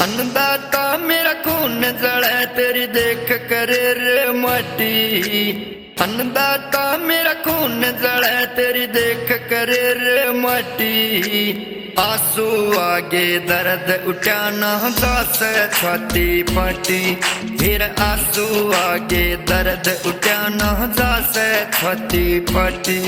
अन्नदाता मेरा खून जड़े तेरी देख करे रे माटी। अन्नदाता मेरा खून जड़े तेरी देख करे रे माटी। आंसू आगे दर्द उठा ना दास छाती पाटी। फिर आंसू आगे दर्द उठा ना दास छाती पाटी।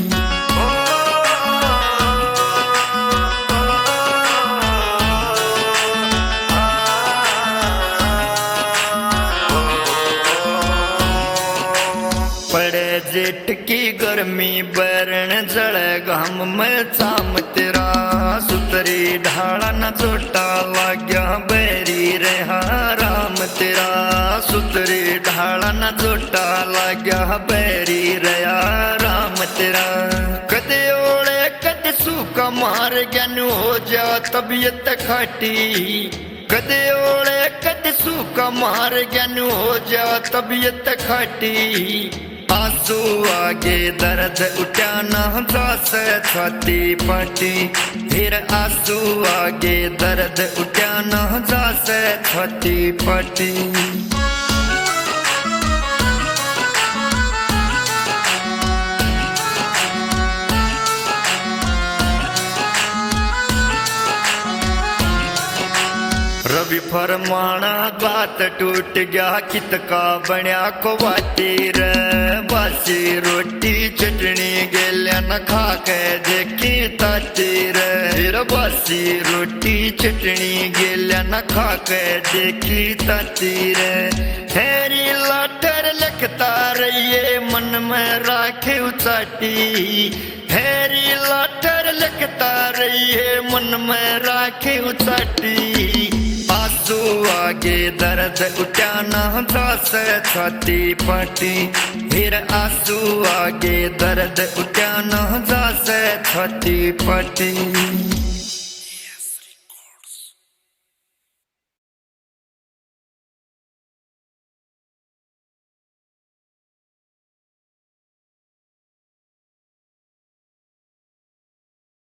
पड़े जेठ की गर्मी बैरण जड़े घाम में चाम तेरा। सुतरी ढाला न चोटा लाग्या बैरी रहा राम तेरा। सुतरी ढाला न चोटा लाग्या बैरी रहा राम तेरा। कदे ओले कदे सूखा मार ज्ञान हो जा तबीयत खाटी। कदे ओले कदे सूखा मार ज्ञान हो जा तबीयत खाटी। आंसू आगे दर्द उठा ना दास छाती पाटी। फिर आंसू आगे दर्द उठा ना दास छाती पाटी। रवि फरमाना बात टूट गया कित का बन्या को बाटी रे। बासी रोटी चटनी गेल्या न खा के देखी ताती रे। फिर बासी रोटी चटनी गेल्या न खा के देखी ताती रे। हैरी लाटर लिखता रहिए मन में राखे उचाटी। हैरी लाटर लिखता रहिए मन में राखे उचाटी। आंसू आगे दर्द उठा ना दास छाती पाटी। फिर आंसू आगे दर्द उठा ना दास छाती पाटी।